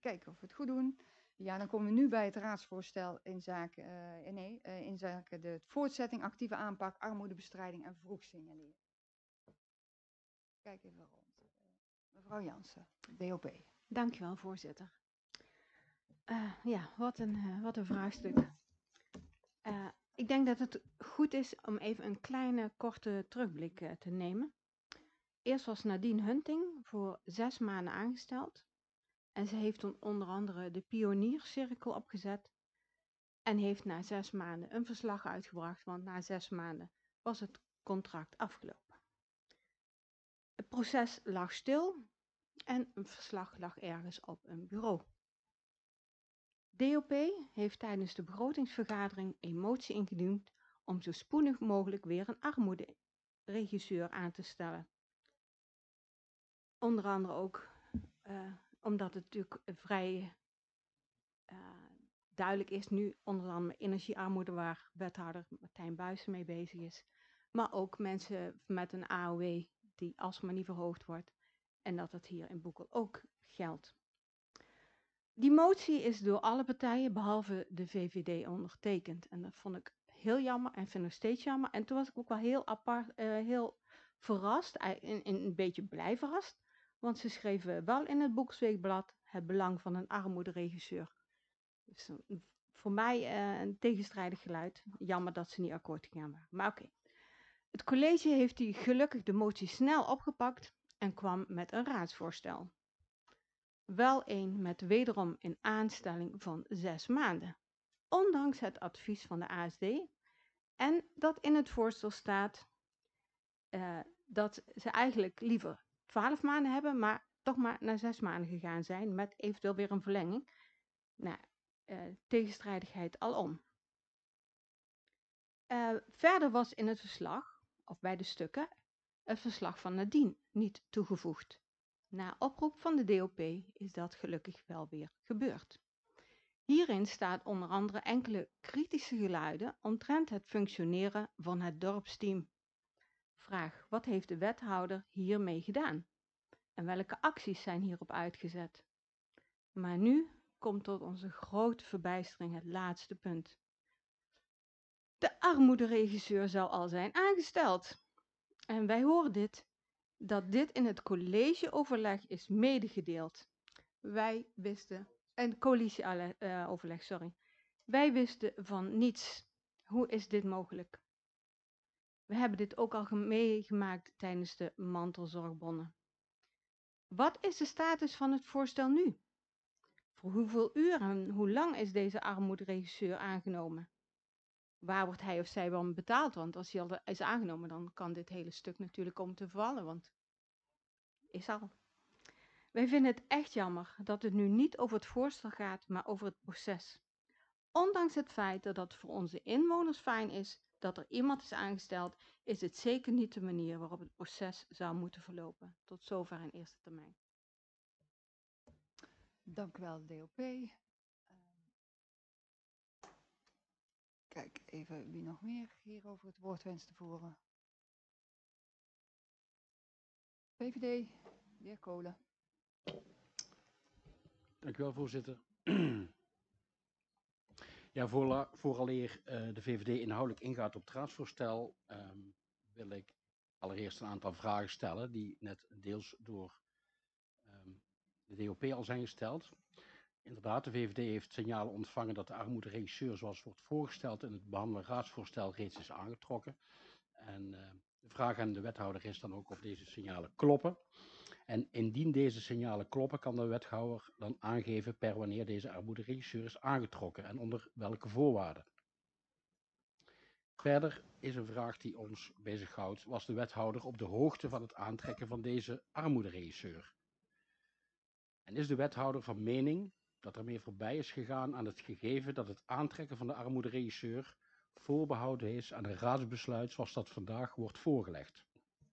kijken of we het goed doen. Ja, dan komen we nu bij het raadsvoorstel in zaken, in zaken de voortzetting, actieve aanpak, armoedebestrijding en vroeg signaleren. Kijk even rond. Mevrouw Jansen, DOP. Dankjewel, voorzitter. Ja, wat een vraagstuk. Ik denk dat het goed is om even een kleine, korte terugblik te nemen. Eerst was Nadine Hunting voor 6 maanden aangesteld. En ze heeft toen onder andere de pioniercirkel opgezet. En heeft na 6 maanden een verslag uitgebracht, want na 6 maanden was het contract afgelopen. Het proces lag stil en een verslag lag ergens op een bureau. DOP heeft tijdens de begrotingsvergadering een motie ingediend om zo spoedig mogelijk weer een armoederegisseur aan te stellen. Onder andere ook omdat het natuurlijk vrij duidelijk is nu, onder andere energiearmoede waar wethouder Martijn Buijsen mee bezig is. Maar ook mensen met een AOW die alsmaar niet verhoogd wordt en dat het hier in Boekel ook geldt. Die motie is door alle partijen behalve de VVD ondertekend. En dat vond ik heel jammer en vind ik nog steeds jammer. En toen was ik ook wel heel verrast, een beetje blij verrast. Want ze schreven wel in het Boeksweekblad het belang van een armoederegisseur. Dus voor mij een tegenstrijdig geluid. Jammer dat ze niet akkoord gegaan waren. Maar oké. Het college heeft die gelukkig de motie snel opgepakt en kwam met een raadsvoorstel. Wel een met wederom een aanstelling van 6 maanden. Ondanks het advies van de ASD. En dat in het voorstel staat dat ze eigenlijk liever 12 maanden hebben, maar toch maar naar 6 maanden gegaan zijn met eventueel weer een verlenging. Nou, tegenstrijdigheid alom. Verder was in het verslag, of bij de stukken, het verslag van Nadine niet toegevoegd. Na oproep van de DOP is dat gelukkig wel weer gebeurd. Hierin staat onder andere enkele kritische geluiden omtrent het functioneren van het dorpsteam. Vraag: wat heeft de wethouder hiermee gedaan? En welke acties zijn hierop uitgezet? Maar nu komt tot onze grote verbijstering het laatste punt. De armoederegisseur zou al zijn aangesteld. En wij horen dat dit in het collegeoverleg is medegedeeld. Wij wisten, en coalitieoverleg, sorry. Wij wisten van niets. Hoe is dit mogelijk? We hebben dit ook al meegemaakt tijdens de mantelzorgbonnen. Wat is de status van het voorstel nu? Voor hoeveel uur en hoe lang is deze armoederegisseur aangenomen? Waar wordt hij of zij wel betaald? Want als hij al is aangenomen, dan kan dit hele stuk natuurlijk komen te vallen, want is al. Wij vinden het echt jammer dat het nu niet over het voorstel gaat, maar over het proces. Ondanks het feit dat het voor onze inwoners fijn is dat er iemand is aangesteld, is het zeker niet de manier waarop het proces zou moeten verlopen. Tot zover in eerste termijn. Dank u wel, DOP. Kijk even wie nog meer hierover het woord wenst te voeren. VVD, de heer Kolen. Dank u wel, voorzitter. Ja, vooraleer de VVD inhoudelijk ingaat op het raadsvoorstel, wil ik allereerst een aantal vragen stellen die net deels door de DOP al zijn gesteld. Inderdaad, de VVD heeft signalen ontvangen dat de armoederegisseur zoals wordt voorgesteld in het behandelde raadsvoorstel reeds is aangetrokken. En de vraag aan de wethouder is dan ook of deze signalen kloppen. En indien deze signalen kloppen, kan de wethouder dan aangeven per wanneer deze armoederegisseur is aangetrokken en onder welke voorwaarden. Verder is een vraag die ons bezighoudt: was de wethouder op de hoogte van het aantrekken van deze armoederegisseur? En is de wethouder van mening dat er meer voorbij is gegaan aan het gegeven dat het aantrekken van de armoederegisseur voorbehouden is aan een raadsbesluit zoals dat vandaag wordt voorgelegd?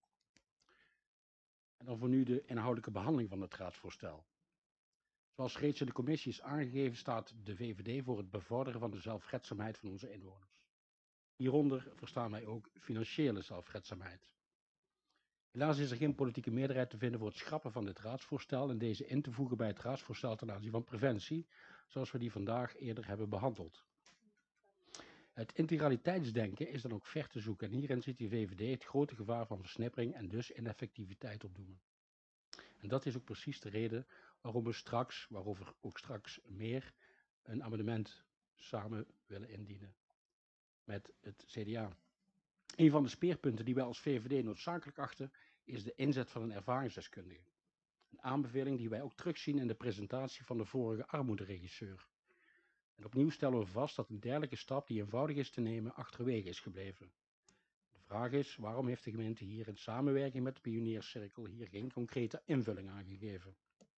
En dan voor nu de inhoudelijke behandeling van het raadsvoorstel. Zoals reeds in de commissie is aangegeven, staat de VVD voor het bevorderen van de zelfredzaamheid van onze inwoners. Hieronder verstaan wij ook financiële zelfredzaamheid. Helaas is er geen politieke meerderheid te vinden voor het schrappen van dit raadsvoorstel en deze in te voegen bij het raadsvoorstel ten aanzien van preventie, zoals we die vandaag eerder hebben behandeld. Het integraliteitsdenken is dan ook ver te zoeken en hierin ziet de VVD het grote gevaar van versnippering en dus ineffectiviteit opdoemen. En dat is ook precies de reden waarom we straks, waarover ook straks meer, een amendement samen willen indienen met het CDA. Een van de speerpunten die wij als VVD noodzakelijk achten, is de inzet van een ervaringsdeskundige. Een aanbeveling die wij ook terugzien in de presentatie van de vorige armoederegisseur. En opnieuw stellen we vast dat een dergelijke stap die eenvoudig is te nemen achterwege is gebleven. De vraag is, waarom heeft de gemeente hier in samenwerking met de Pionierscirkel hier geen concrete invulling aan gegeven?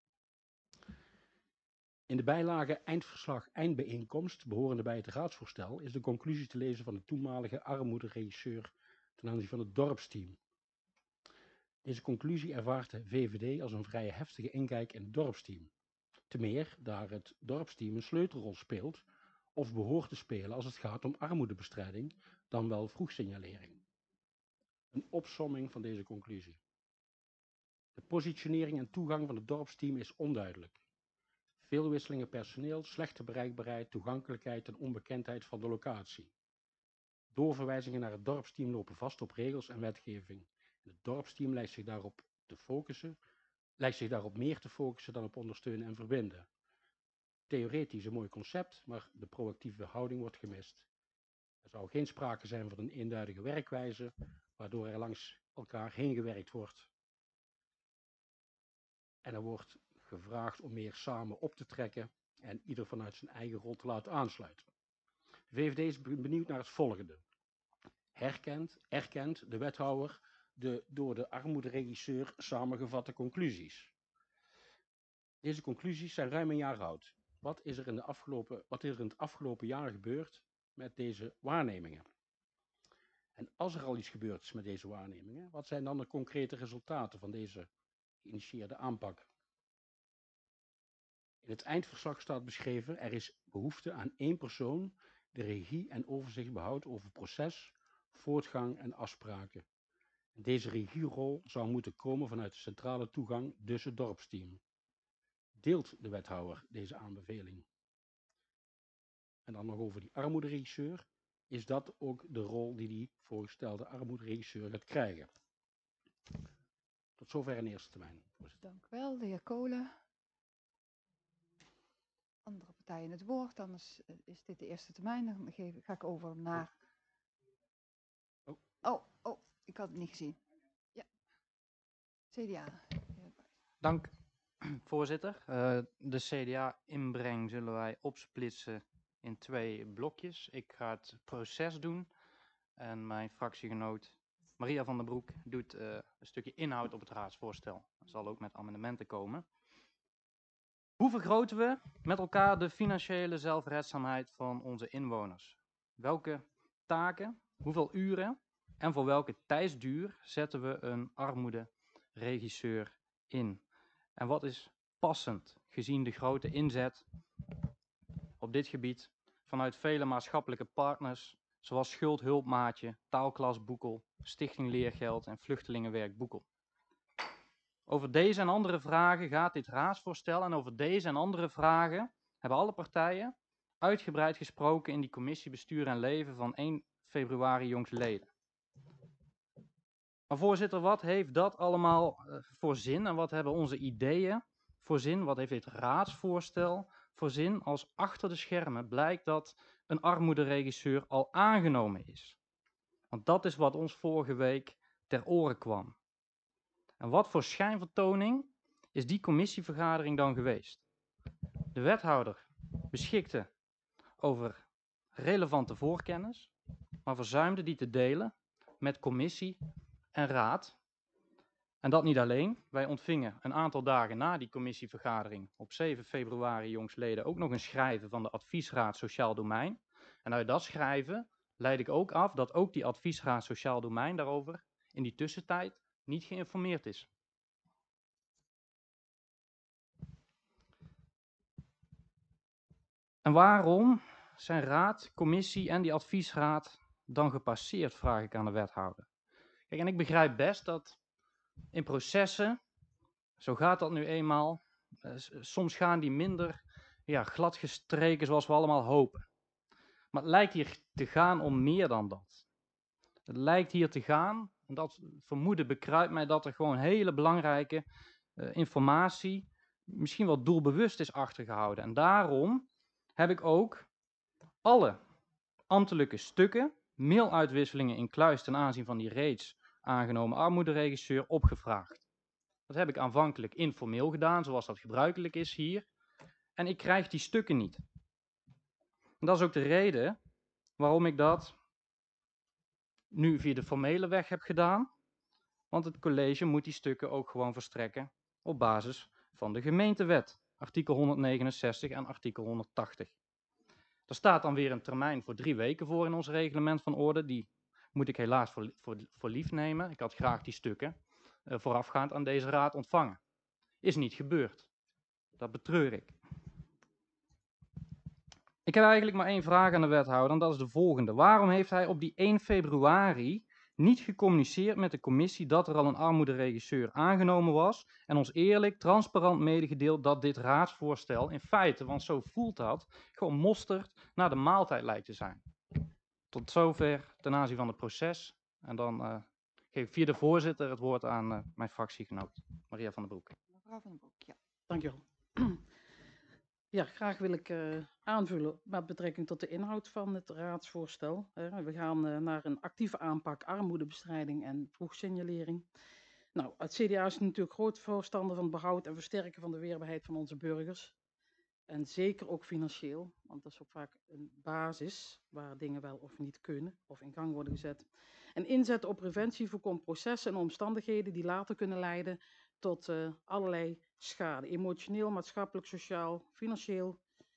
In de bijlage eindverslag eindbijeenkomst, behorende bij het raadsvoorstel, is de conclusie te lezen van de toenmalige armoederegisseur ten aanzien van het dorpsteam. Deze conclusie ervaart de VVD als een vrij heftige inkijk in het dorpsteam. Te meer daar het dorpsteam een sleutelrol speelt of behoort te spelen als het gaat om armoedebestrijding, dan wel vroegsignalering. Een opsomming van deze conclusie. De positionering en toegang van het dorpsteam is onduidelijk. Veel wisselingen personeel, slechte bereikbaarheid, toegankelijkheid en onbekendheid van de locatie. Doorverwijzingen naar het dorpsteam lopen vast op regels en wetgeving. Het dorpsteam lijkt zich daarop meer te focussen dan op ondersteunen en verbinden. Theoretisch een mooi concept, maar de proactieve houding wordt gemist. Er zou geen sprake zijn van een eenduidige werkwijze, waardoor er langs elkaar heen gewerkt wordt. En er wordt gevraagd om meer samen op te trekken en ieder vanuit zijn eigen rol te laten aansluiten. De VVD is benieuwd naar het volgende. Erkent de wethouder de door de armoederegisseur samengevatte conclusies? Deze conclusies zijn ruim een jaar oud. Wat is er in het afgelopen jaar gebeurd met deze waarnemingen? En als er al iets gebeurd is met deze waarnemingen, wat zijn dan de concrete resultaten van deze geïnitieerde aanpak? In het eindverslag staat beschreven, er is behoefte aan één persoon die regie en overzicht behoudt over proces, voortgang en afspraken. En deze regierol zou moeten komen vanuit de centrale toegang, dus het dorpsteam. Deelt de wethouder deze aanbeveling? En dan nog over die armoederegisseur. Is dat ook de rol die die voorgestelde armoederegisseur gaat krijgen? Tot zover in eerste termijn. Dank u wel, de heer Kolen. Andere partijen het woord, anders is dit de eerste termijn. Dan ga ik over naar... Oh, ik had het niet gezien. Ja, CDA. Dank, voorzitter. De CDA-inbreng zullen wij opsplitsen in 2 blokjes. Ik ga het proces doen en mijn fractiegenoot Maria van der Broek doet een stukje inhoud op het raadsvoorstel. Dat zal ook met amendementen komen. Hoe vergroten we met elkaar de financiële zelfredzaamheid van onze inwoners? Welke taken, hoeveel uren en voor welke tijdsduur zetten we een armoederegisseur in? En wat is passend gezien de grote inzet op dit gebied vanuit vele maatschappelijke partners zoals Schuldhulpmaatje, Taalklas Boekel, Stichting Leergeld en Vluchtelingenwerk Boekel? Over deze en andere vragen gaat dit raadsvoorstel en over deze en andere vragen hebben alle partijen uitgebreid gesproken in die commissie Bestuur en Leven van 1 februari jongstleden. Maar voorzitter, wat heeft dat allemaal voor zin en wat hebben onze ideeën voor zin? Wat heeft dit raadsvoorstel voor zin als achter de schermen blijkt dat een armoederegisseur al aangenomen is? Want dat is wat ons vorige week ter oren kwam. En wat voor schijnvertoning is die commissievergadering dan geweest? De wethouder beschikte over relevante voorkennis, maar verzuimde die te delen met commissie en raad. En dat niet alleen. Wij ontvingen een aantal dagen na die commissievergadering op 7 februari jongstleden ook nog een schrijven van de Adviesraad Sociaal Domein. En uit dat schrijven leid ik ook af dat ook die Adviesraad Sociaal Domein daarover in die tussentijd niet geïnformeerd is. En waarom zijn raad, commissie en die adviesraad dan gepasseerd, vraag ik aan de wethouder. Kijk, en ik begrijp best dat in processen, zo gaat dat nu eenmaal, soms gaan die minder glad gestreken zoals we allemaal hopen. Maar het lijkt hier te gaan om meer dan dat. Het lijkt hier te gaan, en dat vermoeden bekruipt mij, dat er gewoon hele belangrijke informatie misschien wel doelbewust is achtergehouden. En daarom heb ik ook alle ambtelijke stukken, mailuitwisselingen in kluis ten aanzien van die reeds aangenomen armoederegisseur opgevraagd. Dat heb ik aanvankelijk informeel gedaan, zoals dat gebruikelijk is hier. En ik krijg die stukken niet. En dat is ook de reden waarom ik dat nu via de formele weg heb gedaan. Want het college moet die stukken ook gewoon verstrekken op basis van de gemeentewet. Artikel 169 en artikel 180. Er staat dan weer een termijn voor 3 weken voor in ons reglement van orde. Die moet ik helaas voor lief nemen. Ik had graag die stukken voorafgaand aan deze raad ontvangen. Is niet gebeurd. Dat betreur ik. Ik heb eigenlijk maar 1 vraag aan de wethouder en dat is de volgende. Waarom heeft hij op die 1 februari niet gecommuniceerd met de commissie dat er al een armoederegisseur aangenomen was en ons eerlijk, transparant medegedeeld dat dit raadsvoorstel in feite, want zo voelt dat, gewoon mosterd naar de maaltijd lijkt te zijn. Tot zover ten aanzien van het proces. En dan geef ik via de voorzitter het woord aan mijn fractiegenoot, Maria van den Broek. Mevrouw van den Broek, ja. Dankjewel. Ja, graag wil ik aanvullen met betrekking tot de inhoud van het raadsvoorstel. We gaan naar een actieve aanpak armoedebestrijding en vroegsignalering. Nou, het CDA is natuurlijk groot voorstander van het behoud en versterken van de weerbaarheid van onze burgers. En zeker ook financieel, want dat is ook vaak een basis waar dingen wel of niet kunnen of in gang worden gezet. En inzetten op preventie voorkomt processen en omstandigheden die later kunnen leiden tot allerlei schade. Emotioneel, maatschappelijk, sociaal, financieel.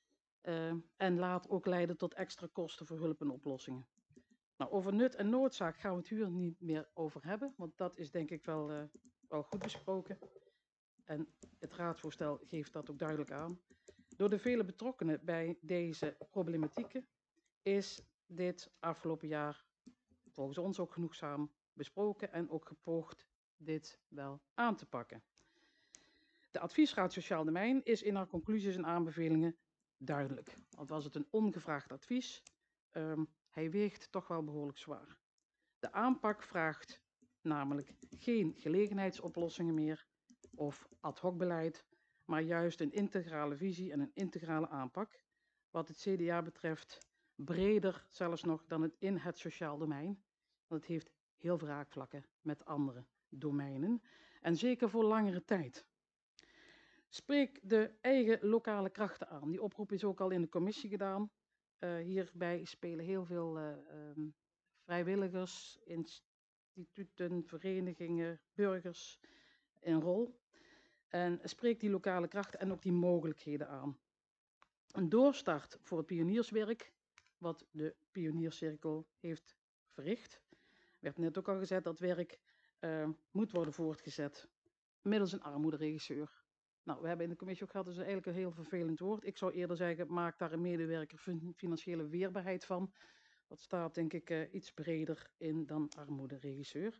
En laat ook leiden tot extra kosten voor hulp en oplossingen. Nou, over nut en noodzaak gaan we het hier niet meer over hebben, want dat is denk ik wel goed besproken. En het raadsvoorstel geeft dat ook duidelijk aan. Door de vele betrokkenen bij deze problematieken is dit afgelopen jaar volgens ons ook genoegzaam besproken en ook gepoogd dit wel aan te pakken. De adviesraad Sociaal Domein is in haar conclusies en aanbevelingen duidelijk. Want was het een ongevraagd advies, hij weegt toch wel behoorlijk zwaar. De aanpak vraagt namelijk geen gelegenheidsoplossingen meer of ad hoc beleid, maar juist een integrale visie en een integrale aanpak. Wat het CDA betreft breder zelfs nog dan in het sociaal domein. Want het heeft heel veel raakvlakken met andere domeinen. En zeker voor langere tijd. Spreek de eigen lokale krachten aan. Die oproep is ook al in de commissie gedaan. Hierbij spelen heel veel vrijwilligers, instituten, verenigingen, burgers een rol. En spreek die lokale krachten en ook die mogelijkheden aan. Een doorstart voor het pionierswerk, wat de pioniercirkel heeft verricht. Werd net ook al gezegd, dat werk moet worden voortgezet middels een armoederegisseur. Nou, we hebben in de commissie ook gehad, dat is eigenlijk een heel vervelend woord. Ik zou eerder zeggen, maak daar een medewerker financiële weerbaarheid van. Dat staat denk ik iets breder in dan armoederegisseur.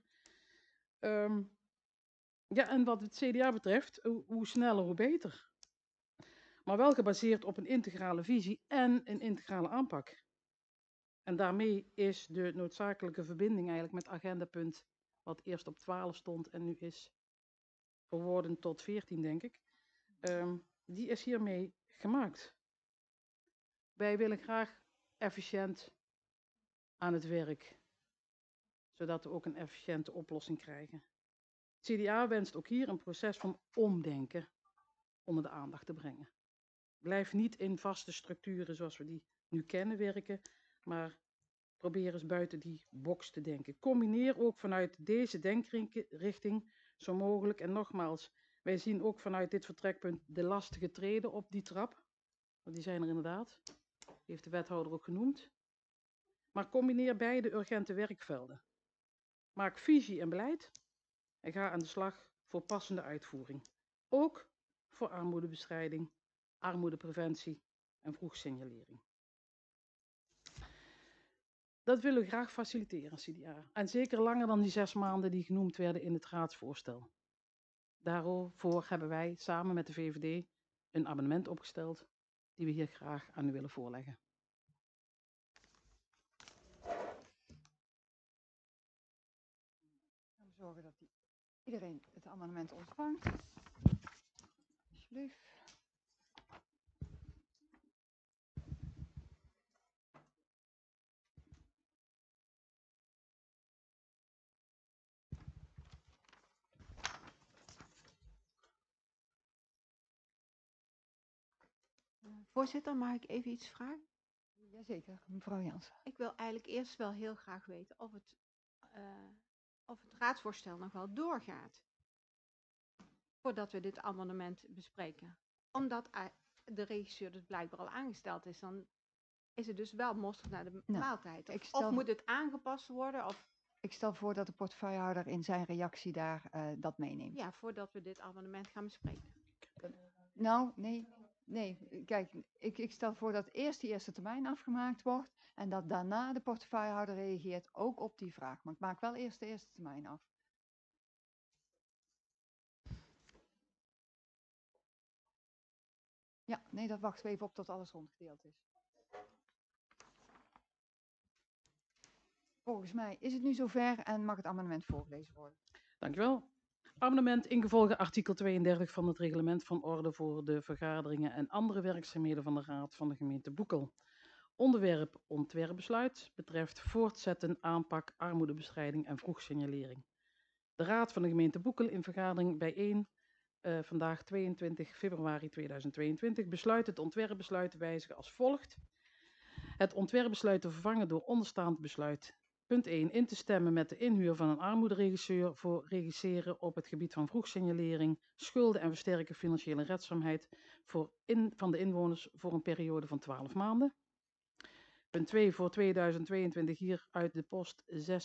Ja, en wat het CDA betreft, hoe sneller hoe beter. Maar wel gebaseerd op een integrale visie en een integrale aanpak. En daarmee is de noodzakelijke verbinding eigenlijk met agendapunt, wat eerst op 12 stond en nu is verworden tot 14, denk ik. Die is hiermee gemaakt. Wij willen graag efficiënt aan het werk, zodat we ook een efficiënte oplossing krijgen. Het CDA wenst ook hier een proces van omdenken onder de aandacht te brengen. Blijf niet in vaste structuren zoals we die nu kennen werken, maar probeer eens buiten die box te denken. Combineer ook vanuit deze denkrichting zo mogelijk. En nogmaals, wij zien ook vanuit dit vertrekpunt de lastige treden op die trap. Want die zijn er inderdaad. Die heeft de wethouder ook genoemd. Maar combineer beide urgente werkvelden. Maak visie en beleid en ga aan de slag voor passende uitvoering. Ook voor armoedebestrijding, armoedepreventie en vroegsignalering. Dat willen we graag faciliteren, CDA. En zeker langer dan die 6 maanden die genoemd werden in het raadsvoorstel. Daarvoor hebben wij samen met de VVD een amendement opgesteld die we hier graag aan u willen voorleggen. Gaan we zorgen dat iedereen het amendement ontvangt. Alsjeblieft. Voorzitter, mag ik even iets vragen? Jazeker, mevrouw Jansen. Ik wil eigenlijk eerst wel heel graag weten of het raadsvoorstel nog wel doorgaat. Voordat we dit amendement bespreken. Omdat de regisseur dus blijkbaar al aangesteld is, dan is het dus wel mosterd naar de maaltijd. Of moet het aangepast worden? Of... Ik stel voor dat de portefeuillehouder in zijn reactie daar dat meeneemt. Ja, voordat we dit amendement gaan bespreken. Nou, nee. Kijk, ik stel voor dat eerst die eerste termijn afgemaakt wordt en dat daarna de portefeuillehouder reageert ook op die vraag. Maar ik maak wel eerst de eerste termijn af. Ja, nee, dat wachten we even op tot alles rondgedeeld is. Volgens mij is het nu zover en mag het amendement voorgelezen worden. Dankjewel. Amendement ingevolge artikel 32 van het reglement van orde voor de vergaderingen en andere werkzaamheden van de Raad van de gemeente Boekel. Onderwerp ontwerpbesluit betreft voortzetten aanpak armoedebestrijding en vroegsignalering. De Raad van de gemeente Boekel in vergadering bijeen vandaag 22 februari 2022 besluit het ontwerpbesluit te wijzigen als volgt. Het ontwerpbesluit te vervangen door onderstaand besluit. Punt 1. In te stemmen met de inhuur van een armoederegisseur voor regisseren op het gebied van vroegsignalering, schulden en versterken financiële redzaamheid van de inwoners voor een periode van 12 maanden. Punt 2. Voor 2022 hier uit de post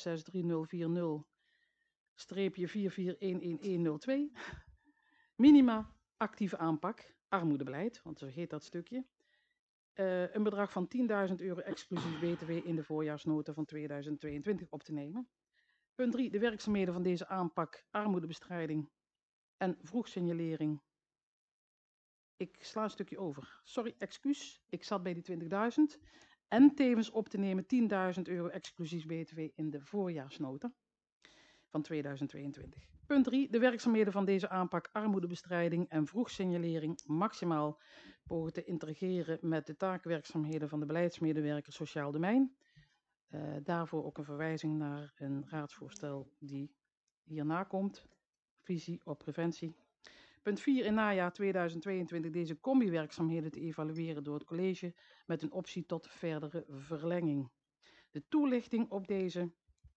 663040-44111102. Minima actieve aanpak, armoedebeleid, want zo heet dat stukje. Een bedrag van €10.000 exclusief BTW in de voorjaarsnota van 2022 op te nemen. Punt 3. De werkzaamheden van deze aanpak armoedebestrijding en vroegsignalering. Ik sla een stukje over. Sorry, excuus. Ik zat bij die 20.000. En tevens op te nemen €10.000 exclusief BTW in de voorjaarsnota van 2022. Punt 3. De werkzaamheden van deze aanpak armoedebestrijding en vroegsignalering maximaal pogen te integreren met de taakwerkzaamheden van de beleidsmedewerker sociaal domein. Daarvoor ook een verwijzing naar een raadsvoorstel die hierna komt. Visie op preventie. Punt 4. In najaar 2022 deze combi-werkzaamheden te evalueren door het college met een optie tot verdere verlenging. De toelichting op deze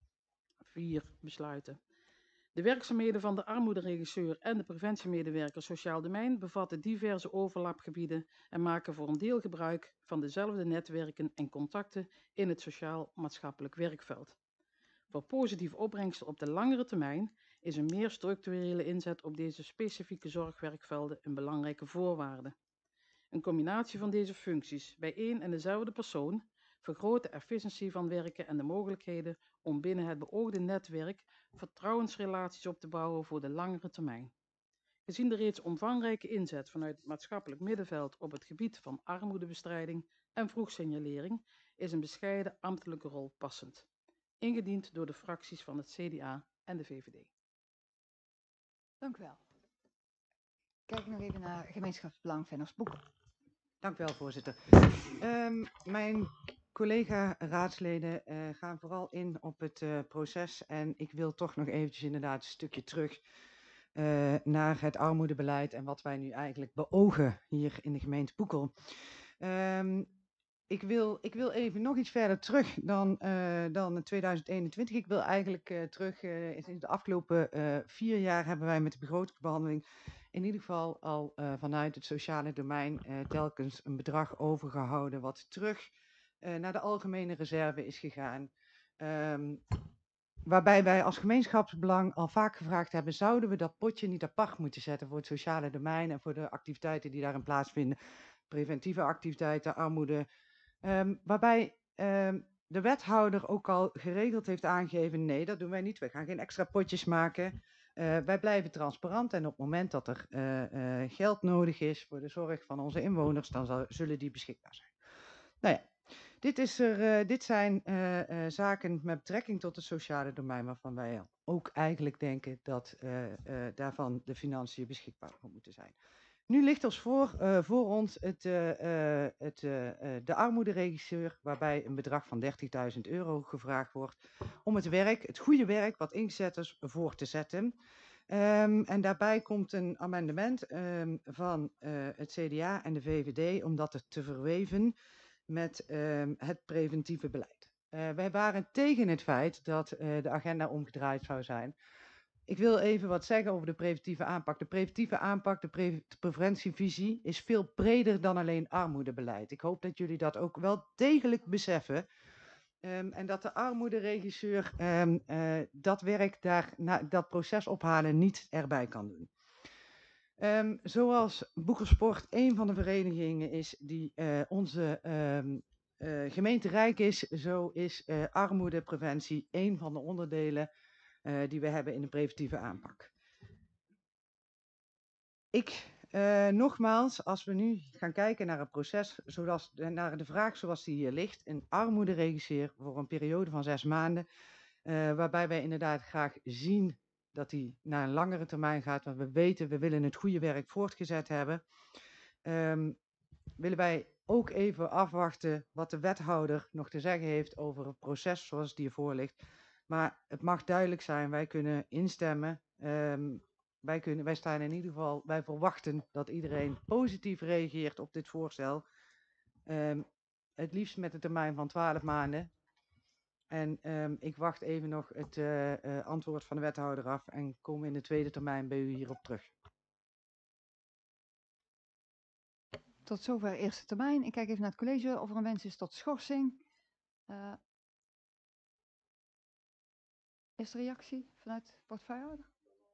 4 besluiten. De werkzaamheden van de armoederegisseur en de preventiemedewerker sociaal domein bevatten diverse overlapgebieden en maken voor een deel gebruik van dezelfde netwerken en contacten in het sociaal-maatschappelijk werkveld. Voor positieve opbrengsten op de langere termijn is een meer structurele inzet op deze specifieke zorgwerkvelden een belangrijke voorwaarde. Een combinatie van deze functies bij één en dezelfde persoon vergroot de efficiëntie van werken en de mogelijkheden om binnen het beoogde netwerk vertrouwensrelaties op te bouwen voor de langere termijn. Gezien de reeds omvangrijke inzet vanuit het maatschappelijk middenveld op het gebied van armoedebestrijding en vroegsignalering is een bescheiden ambtelijke rol passend, ingediend door de fracties van het CDA en de VVD. Dank u wel. Kijk nog even naar gemeenschapsbelang Venno's Boekel. Dank u wel, voorzitter. Mijn collega-raadsleden gaan vooral in op het proces en ik wil toch nog eventjes inderdaad een stukje terug naar het armoedebeleid en wat wij nu eigenlijk beogen hier in de gemeente Boekel. Ik wil even nog iets verder terug dan 2021. Ik wil eigenlijk terug, in de afgelopen 4 jaar hebben wij met de begrotingsbehandeling in ieder geval al vanuit het sociale domein telkens een bedrag overgehouden wat terug naar de algemene reserve is gegaan. Waarbij wij als gemeenschapsbelang al vaak gevraagd hebben, zouden we dat potje niet apart moeten zetten voor het sociale domein en voor de activiteiten die daarin plaatsvinden, preventieve activiteiten, armoede. Waarbij de wethouder ook al geregeld heeft aangegeven, nee, dat doen wij niet. We gaan geen extra potjes maken. Wij blijven transparant en op het moment dat er geld nodig is voor de zorg van onze inwoners, dan zullen die beschikbaar zijn. Nou ja, dit zijn zaken met betrekking tot het sociale domein waarvan wij ook eigenlijk denken dat daarvan de financiën beschikbaar moeten zijn. Nu ligt ons voor ons de armoederegisseur, waarbij een bedrag van €30.000 gevraagd wordt om het goede werk wat ingezet is voor te zetten. En daarbij komt een amendement van het CDA en de VVD om dat te verweven met het preventieve beleid. Wij waren tegen het feit dat de agenda omgedraaid zou zijn. Ik wil even wat zeggen over de preventieve aanpak. De preventieve aanpak, de preventievisie, is veel breder dan alleen armoedebeleid. Ik hoop dat jullie dat ook wel degelijk beseffen. En dat de armoederegisseur dat werk dat proces ophalen niet erbij kan doen. Zoals Boekersport een van de verenigingen is die onze gemeente rijk is, zo is armoedepreventie een van de onderdelen die we hebben in de preventieve aanpak. Nogmaals, als we nu gaan kijken naar het proces, naar de vraag zoals die hier ligt, een armoederegisseur voor een periode van 6 maanden, waarbij wij inderdaad graag zien dat die naar een langere termijn gaat, want we willen het goede werk voortgezet hebben, willen wij ook even afwachten wat de wethouder nog te zeggen heeft over het proces zoals het hiervoor ligt. Maar het mag duidelijk zijn, wij kunnen instemmen. Wij staan in ieder geval, wij verwachten dat iedereen positief reageert op dit voorstel. Het liefst met een termijn van 12 maanden. En ik wacht even nog het antwoord van de wethouder af en kom in de tweede termijn bij u hierop terug. Tot zover eerste termijn. Ik kijk even naar het college of er een wens is tot schorsing. Is er reactie vanuit portefeuillehouder?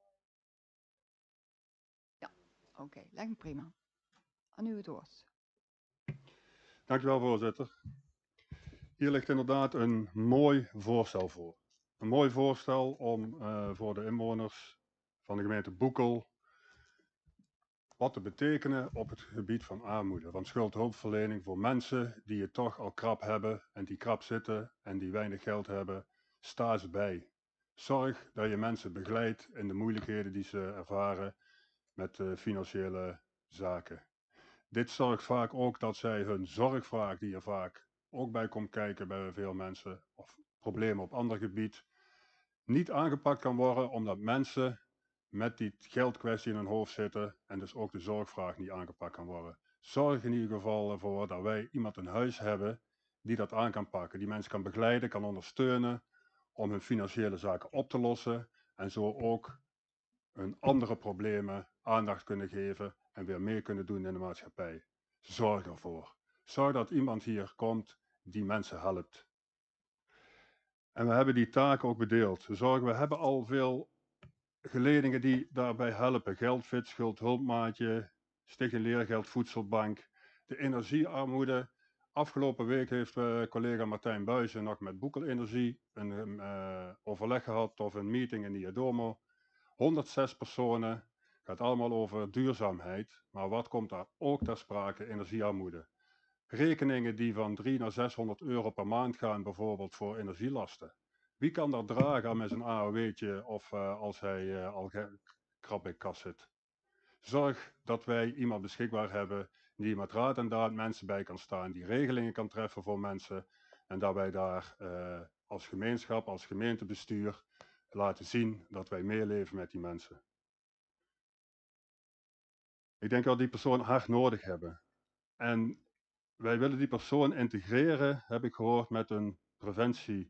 Ja, oké, lijkt me prima. Aan u het woord. Dank u wel, voorzitter. Hier ligt inderdaad een mooi voorstel voor. Een mooi voorstel om voor de inwoners van de gemeente Boekel wat te betekenen op het gebied van armoede. Van schuldhulpverlening voor mensen die het toch al krap hebben en die krap zitten en die weinig geld hebben. Sta ze bij. Zorg dat je mensen begeleidt in de moeilijkheden die ze ervaren met financiële zaken. Dit zorgt vaak ook dat zij hun zorgvraag, die er vaak ook bij komt kijken bij veel mensen, of problemen op ander gebied, niet aangepakt kan worden omdat mensen met die geldkwestie in hun hoofd zitten en dus ook de zorgvraag niet aangepakt kan worden. Zorg in ieder geval ervoor dat wij iemand in huis hebben die dat aan kan pakken, die mensen kan begeleiden, kan ondersteunen om hun financiële zaken op te lossen en zo ook hun andere problemen aandacht kunnen geven en weer meer kunnen doen in de maatschappij. Zorg ervoor. Zorg dat iemand hier komt die mensen helpt. En we hebben die taak ook bedeeld. We hebben al veel geledingen die daarbij helpen. Geldfit, Schuldhulpmaatje, Stichting Leergeld, Voedselbank. De energiearmoede. Afgelopen week heeft collega Martijn Buijsen nog met Boekel Energie een overleg gehad of een meeting in Iadomo. 106 personen. Gaat allemaal over duurzaamheid. Maar wat komt daar ook ter sprake? Energiearmoede. Rekeningen die van 300 naar 600 euro per maand gaan, bijvoorbeeld voor energielasten. Wie kan dat dragen met zijn AOW'tje of als hij al krap bij kas zit? Zorg dat wij iemand beschikbaar hebben die met raad en daad mensen bij kan staan, die regelingen kan treffen voor mensen en dat wij daar als gemeenschap, als gemeentebestuur laten zien dat wij meeleven met die mensen. Ik denk dat die persoon hard nodig hebben. En wij willen die persoon integreren, heb ik gehoord, met een